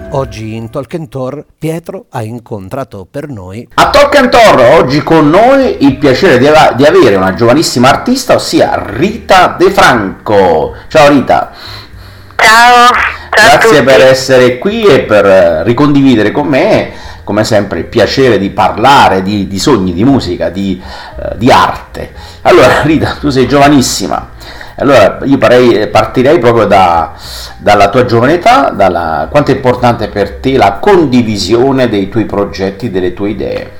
Oggi in Talk and Tour Pietro ha incontrato per noi A Talk and Tour oggi con noi il piacere di avere una giovanissima artista, ossia Rita De Franco. Ciao Rita. Ciao Grazie a tutti. per essere qui e per ricondividere con me, come sempre, il piacere di parlare di sogni, di musica, di arte. Allora Rita, tu sei giovanissima. Allora io partirei proprio dalla tua giovane età, quanto è importante per te la condivisione dei tuoi progetti, delle tue idee.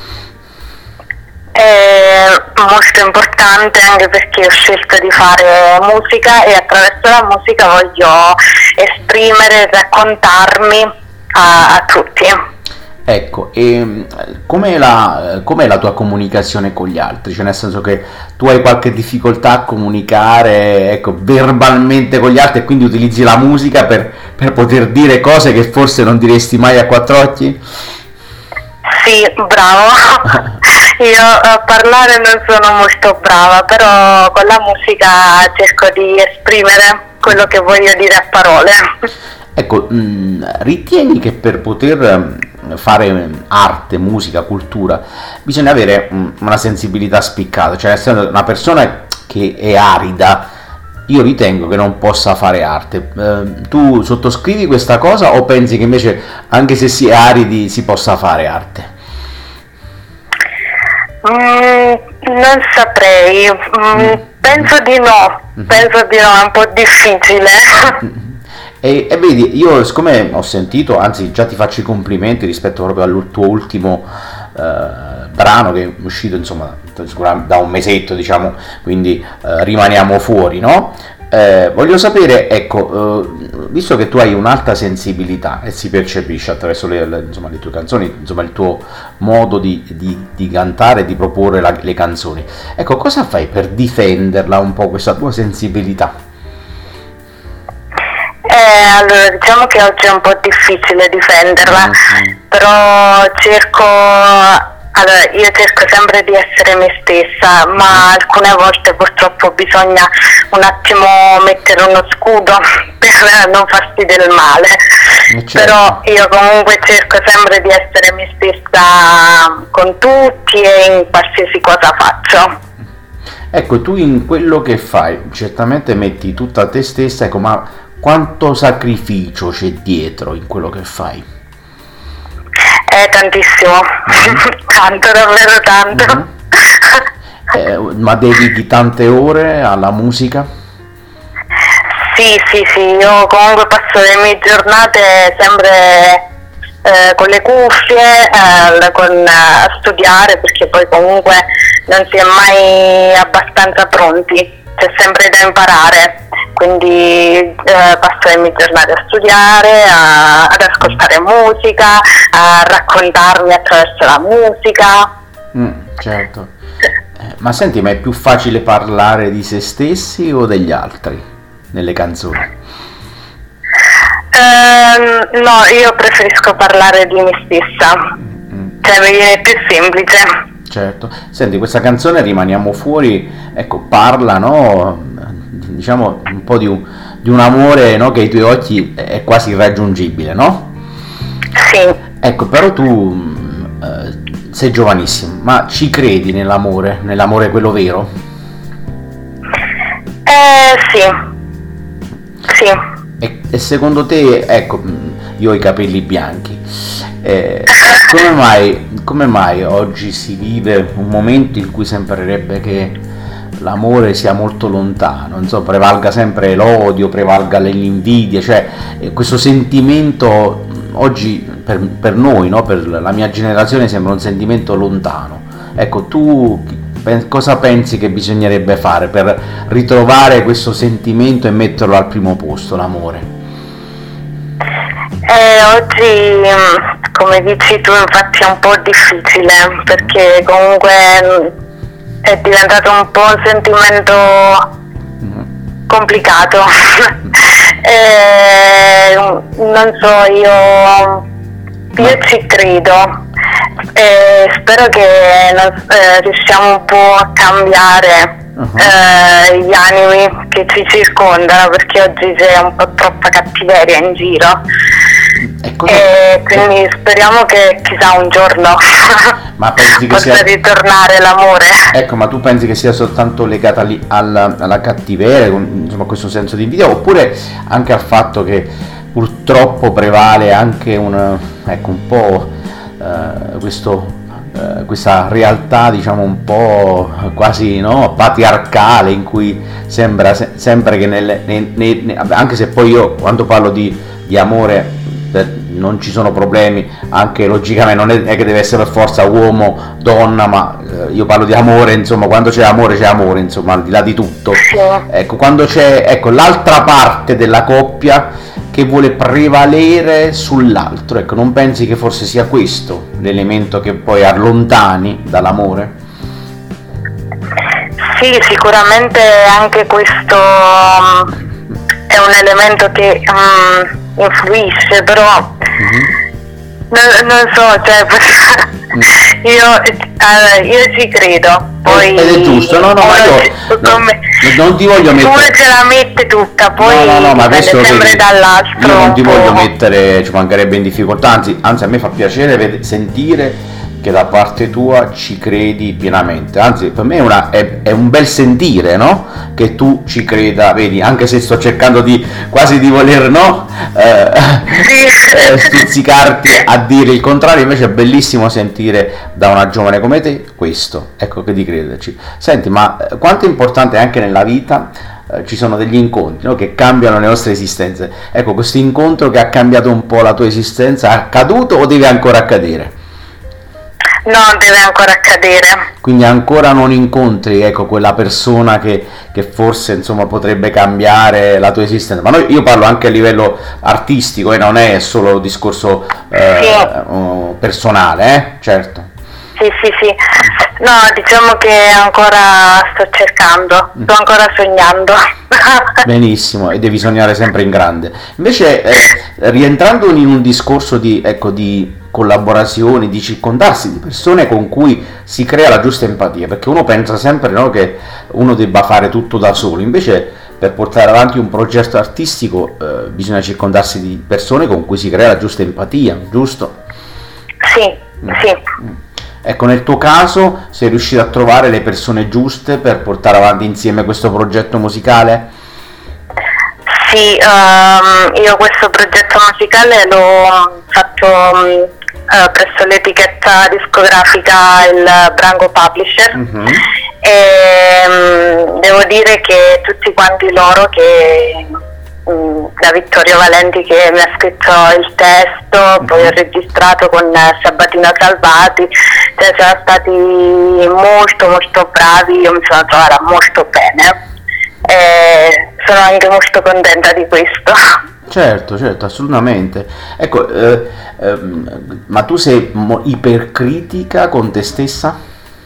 È molto importante anche perché ho scelto di fare musica e attraverso la musica voglio esprimere, raccontarmi a tutti. Ecco, e com'è la tua comunicazione con gli altri? Cioè nel senso che tu hai qualche difficoltà a comunicare, ecco, verbalmente con gli altri e quindi utilizzi la musica per poter dire cose che forse non diresti mai a quattro occhi? Sì, bravo. Io a parlare non sono molto brava, però con la musica cerco di esprimere quello che voglio dire a parole. Ecco, ritieni che per poter fare arte, musica, cultura, bisogna avere una sensibilità spiccata, cioè nel senso, una persona che è arida, io ritengo che non possa fare arte. Tu sottoscrivi questa cosa o pensi che invece anche se si è aridi si possa fare arte? Non saprei, penso di no, è un po' difficile. E vedi, io siccome ho sentito, anzi già ti faccio i complimenti rispetto proprio al tuo ultimo brano che è uscito insomma da un mesetto, diciamo, quindi rimaniamo fuori, no? Voglio sapere, ecco, visto che tu hai un'alta sensibilità e si percepisce attraverso le tue canzoni, insomma il tuo modo di cantare, di proporre le canzoni, ecco, cosa fai per difenderla un po' questa tua sensibilità? Allora, diciamo che oggi è un po' difficile difenderla, però io cerco sempre di essere me stessa, ma alcune volte purtroppo bisogna un attimo mettere uno scudo per non farsi del male. Certo. Però io comunque cerco sempre di essere me stessa con tutti e in qualsiasi cosa faccio. Ecco, tu in quello che fai certamente metti tutta te stessa, ecco, ma quanto sacrificio c'è dietro in quello che fai? Tantissimo, tanto, davvero tanto. Ma dedichi tante ore alla musica? Sì, io comunque passo le mie giornate sempre con le cuffie, a studiare, perché poi comunque non si è mai abbastanza pronti, c'è sempre da imparare, quindi passo le mie giornate a studiare, ad ascoltare musica, a raccontarmi attraverso la musica. Certo. Ma senti, ma è più facile parlare di se stessi o degli altri nelle canzoni? No, io preferisco parlare di me stessa, cioè mi viene più semplice. Certo. Senti, questa canzone Rimaniamo fuori, ecco, parla, no, diciamo un po' di un amore, no, che ai tuoi occhi è quasi irraggiungibile, no? Sì. Ecco, però tu sei giovanissimo, ma ci credi nell'amore quello vero? Sì. E secondo te, ecco, io ho i capelli bianchi, come mai oggi si vive un momento in cui sembrerebbe che l'amore sia molto lontano, non so, prevalga sempre l'odio, prevalga l'invidia, cioè questo sentimento oggi per noi, no, per la mia generazione sembra un sentimento lontano. Ecco, tu cosa pensi che bisognerebbe fare per ritrovare questo sentimento e metterlo al primo posto, l'amore? Oggi, come dici tu, infatti è un po' difficile, perché comunque è diventato un po' un sentimento complicato. Non so, io ci credo. Spero che riusciamo un po' a cambiare gli animi che ci circondano, perché oggi c'è un po' troppa cattiveria in giro. e quindi speriamo che chissà un giorno ma pensi che possa ritornare l'amore. Ecco, ma tu pensi che sia soltanto legata alla cattiveria, insomma, a questo senso di invidia, oppure anche al fatto che purtroppo prevale anche un po' questa realtà, diciamo, un po' quasi, no, patriarcale, in cui sembra sempre che anche se poi io quando parlo di amore non ci sono problemi, anche logicamente non è che deve essere per forza uomo, donna, ma io parlo di amore, insomma, quando c'è amore, insomma, al di là di tutto. Ecco, quando c'è l'altra parte della coppia che vuole prevalere sull'altro, ecco, non pensi che forse sia questo l'elemento che poi allontani dall'amore? Sì, sicuramente anche questo è un elemento che influisce, però non so, cioè io ci credo. Poi ed è giusto, no, ma io non ti voglio mettere. Uno ce la mette tutta, poi no, ma adesso sempre dall'altro. Io non ti voglio mettere, ci mancherebbe, in difficoltà, anzi a me fa piacere sentire che da parte tua ci credi pienamente, anzi per me è un bel sentire, no? Che tu ci creda, vedi, anche se sto cercando quasi di voler, no? Stuzzicarti a dire il contrario, invece è bellissimo sentire da una giovane come te questo, ecco, che di crederci. Senti, ma quanto è importante anche nella vita ci sono degli incontri, no? Che cambiano le nostre esistenze. Ecco, questo incontro che ha cambiato un po' la tua esistenza, è accaduto o deve ancora accadere? No, deve ancora accadere. Quindi ancora non incontri, ecco, quella persona che forse, insomma, potrebbe cambiare la tua esistenza. Ma io parlo anche a livello artistico, non è solo discorso personale, certo. Sì. No, diciamo che ancora sto cercando, sto ancora sognando. Benissimo, e devi sognare sempre in grande. Invece, rientrando in un discorso di collaborazioni, di circondarsi di persone con cui si crea la giusta empatia, perché uno pensa sempre, no, che uno debba fare tutto da solo, invece per portare avanti un progetto artistico bisogna circondarsi di persone con cui si crea la giusta empatia, giusto? Sì. Ecco, nel tuo caso sei riuscito a trovare le persone giuste per portare avanti insieme questo progetto musicale? Sì, io questo progetto musicale l'ho fatto presso l'etichetta discografica il Branco Publisher, e devo dire che tutti quanti loro, che da Vittorio Valenti che mi ha scritto il testo, poi ho registrato con Sabatino Salvati, cioè sono stati molto molto bravi, io mi sono trovata molto bene e sono anche molto contenta di questo. Certo, assolutamente. Ecco, ma tu sei ipercritica con te stessa?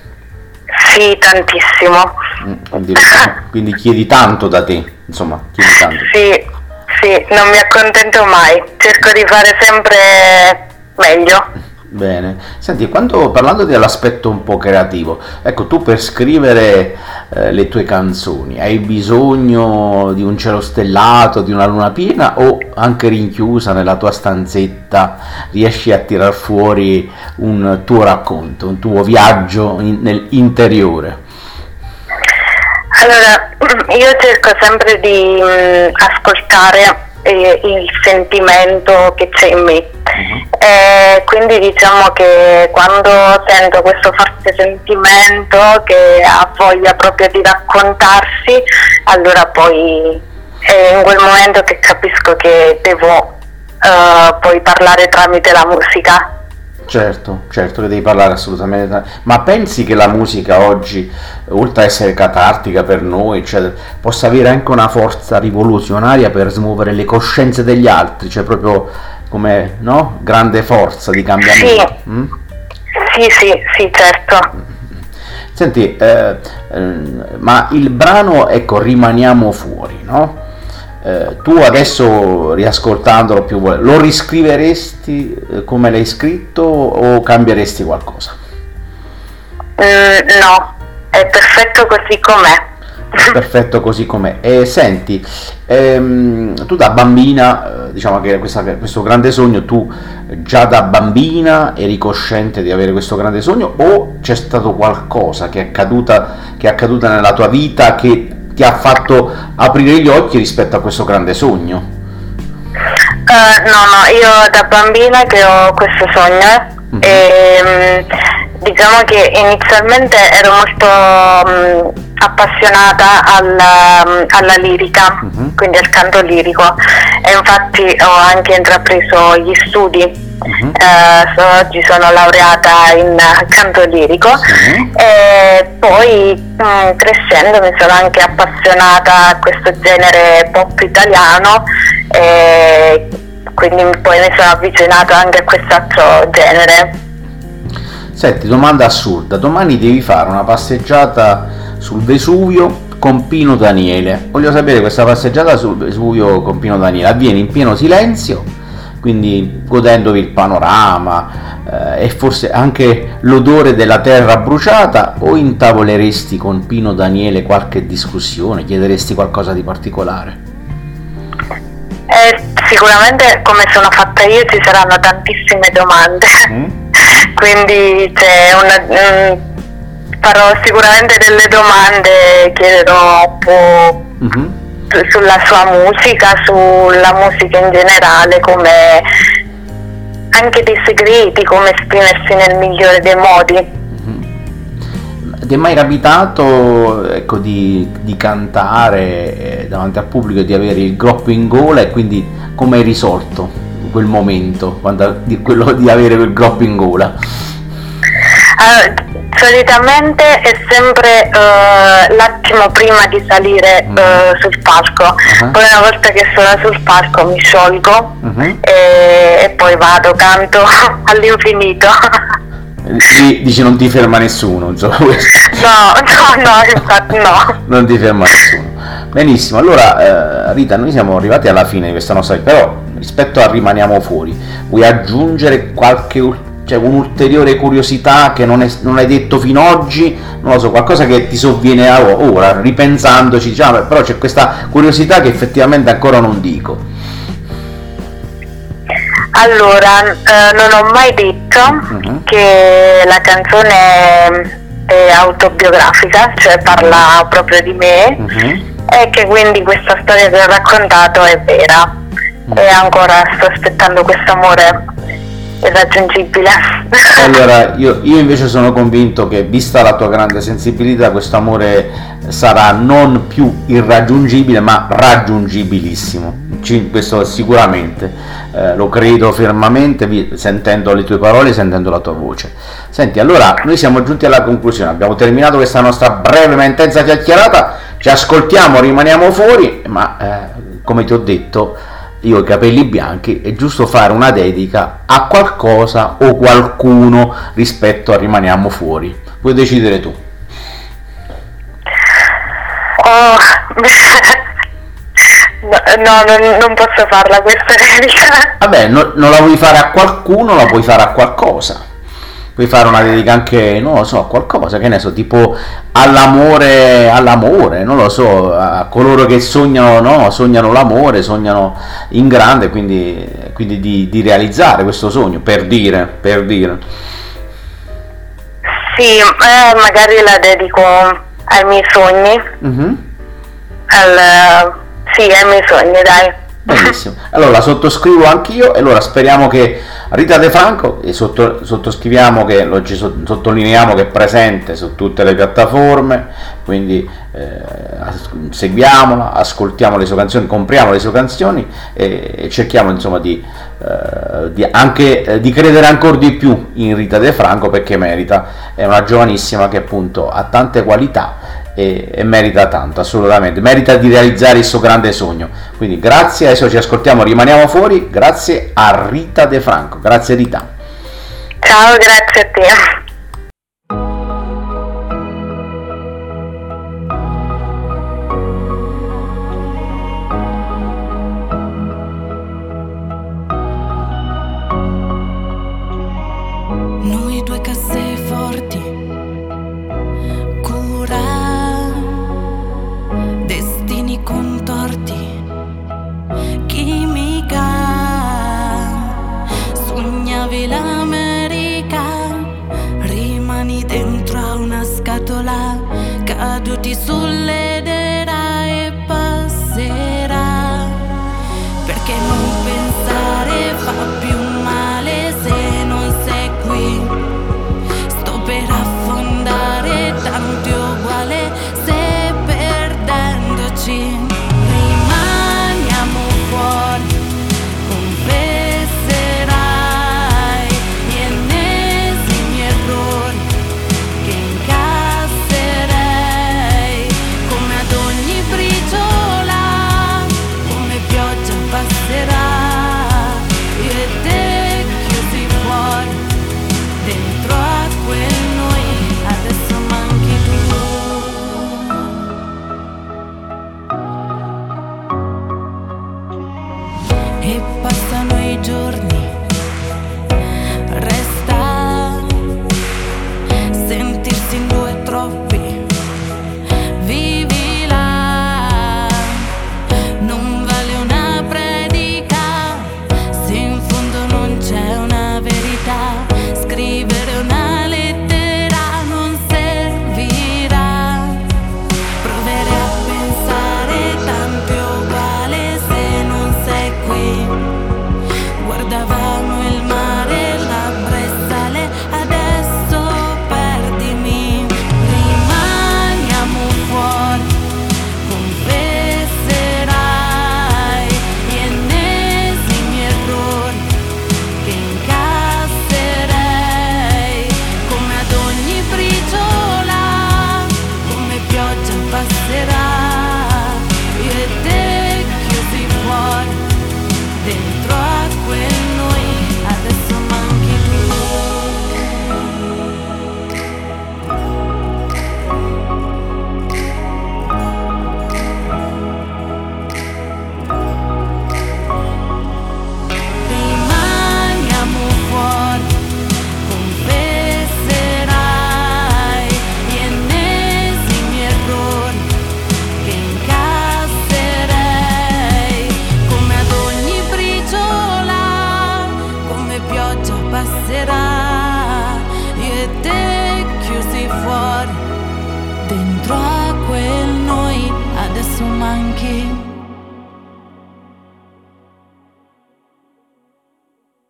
Sì, tantissimo. Quindi chiedi tanto da te, insomma, chiedi tanto. Sì, non mi accontento mai, cerco di fare sempre meglio. Bene, senti, parlando dell'aspetto un po' creativo, ecco, tu per scrivere le tue canzoni hai bisogno di un cielo stellato, di una luna piena, o anche rinchiusa nella tua stanzetta riesci a tirar fuori un tuo racconto, un tuo viaggio nell'interiore? Allora, io cerco sempre di ascoltare il sentimento che c'è in me, quindi diciamo che quando sento questo forte sentimento che ha voglia proprio di raccontarsi, allora poi è in quel momento che capisco che devo poi parlare tramite la musica. Certo che devi parlare assolutamente, ma pensi che la musica oggi, oltre a essere catartica per noi, cioè, possa avere anche una forza rivoluzionaria per smuovere le coscienze degli altri, cioè proprio come, no? Grande forza di cambiamento? Sì, certo. Senti, ma il brano, ecco, Rimaniamo fuori, no? Tu adesso, riascoltandolo più volte, lo riscriveresti come l'hai scritto o cambieresti qualcosa? No, è perfetto così com'è. perfetto così com'è. E senti, tu da bambina, diciamo che questo grande sogno, tu già da bambina eri cosciente di avere questo grande sogno, o c'è stato qualcosa che è accaduta nella tua vita che ti ha fatto aprire gli occhi rispetto a questo grande sogno? No, io da bambina che ho questo sogno, e diciamo che inizialmente ero molto appassionata alla lirica, quindi al canto lirico, e infatti ho anche intrapreso gli studi. Oggi sono laureata in canto lirico, e poi crescendo mi sono anche appassionata a questo genere pop italiano, e quindi poi mi sono avvicinata anche a quest'altro genere. Senti, domanda assurda, domani devi fare una passeggiata sul Vesuvio con Pino Daniele. Voglio sapere, questa passeggiata sul Vesuvio con Pino Daniele avviene in pieno silenzio, quindi godendovi il panorama e forse anche l'odore della terra bruciata, o intavoleresti con Pino Daniele qualche discussione, chiederesti qualcosa di particolare? Sicuramente, come sono fatta io, ci saranno tantissime domande, quindi farò sicuramente delle domande, chiederò un po' sulla sua musica, sulla musica in generale, come anche dei segreti, come esprimersi nel migliore dei modi. Ti è mai capitato, ecco, di cantare davanti al pubblico e di avere il groppo in gola, e quindi come hai risolto quel momento, quello di avere quel groppo in gola? Solitamente è sempre l'attimo prima di salire sul palco, poi una volta che sono sul palco mi sciolgo e poi vado, canto all'infinito. Dici non ti ferma nessuno, insomma. No, infatti no. Non ti ferma nessuno. Benissimo, allora Rita, noi siamo arrivati alla fine di questa nostra, però rispetto a Rimaniamo Fuori, vuoi aggiungere un'ulteriore curiosità che non hai detto fino ad oggi? Non lo so, qualcosa che ti sovviene ora, ripensandoci, diciamo, però c'è questa curiosità che effettivamente ancora non dico. Allora, non ho mai detto che la canzone è autobiografica, cioè parla proprio di me, e che quindi questa storia che ho raccontato è vera, e ancora sto aspettando questo amore irraggiungibile. Allora io invece sono convinto che, vista la tua grande sensibilità, questo amore sarà non più irraggiungibile ma raggiungibilissimo, questo sicuramente, lo credo fermamente, sentendo le tue parole, sentendo la tua voce. Senti, allora noi siamo giunti alla conclusione, abbiamo terminato questa nostra breve ma intensa chiacchierata, ci ascoltiamo, Rimaniamo Fuori, ma come ti ho detto, io ho i capelli bianchi, è giusto fare una dedica a qualcosa o qualcuno rispetto a Rimaniamo Fuori. Puoi decidere tu. No, non posso farla questa dedica. Vabbè, non la vuoi fare a qualcuno, la puoi fare a qualcosa. Puoi fare una dedica anche, non lo so, a qualcosa, che ne so, tipo all'amore, non lo so, a coloro che sognano l'amore, sognano in grande, quindi di realizzare questo sogno, per dire. Sì, magari la dedico ai miei sogni, sì, ai miei sogni, dai. Benissimo, allora la sottoscrivo anch'io, e allora speriamo che Rita De Franco, e sottoscriviamo che sottolineiamo che è presente su tutte le piattaforme, quindi seguiamola, ascoltiamo le sue canzoni, compriamo le sue canzoni, e cerchiamo insomma di credere ancora di più in Rita De Franco, perché merita. È una giovanissima che appunto ha tante qualità e merita tanto, assolutamente, merita di realizzare il suo grande sogno. Quindi grazie, adesso ci ascoltiamo, Rimaniamo Fuori, grazie a Rita De Franco. Grazie Rita. Ciao, grazie a te. Noi due casseforti, cura, ti sollederà e passerà, perché non pensare fa più male se non sei qui. Sto per affondare, tanto è uguale se perdendoci rimaniamo fuori. Confesserai gli ennesimi errori che incasserei, come ad ogni briciola, come pioggia passerà. Io e te chiusi fuori, dentro a quel noi, adesso manchi tu. E passano i giorni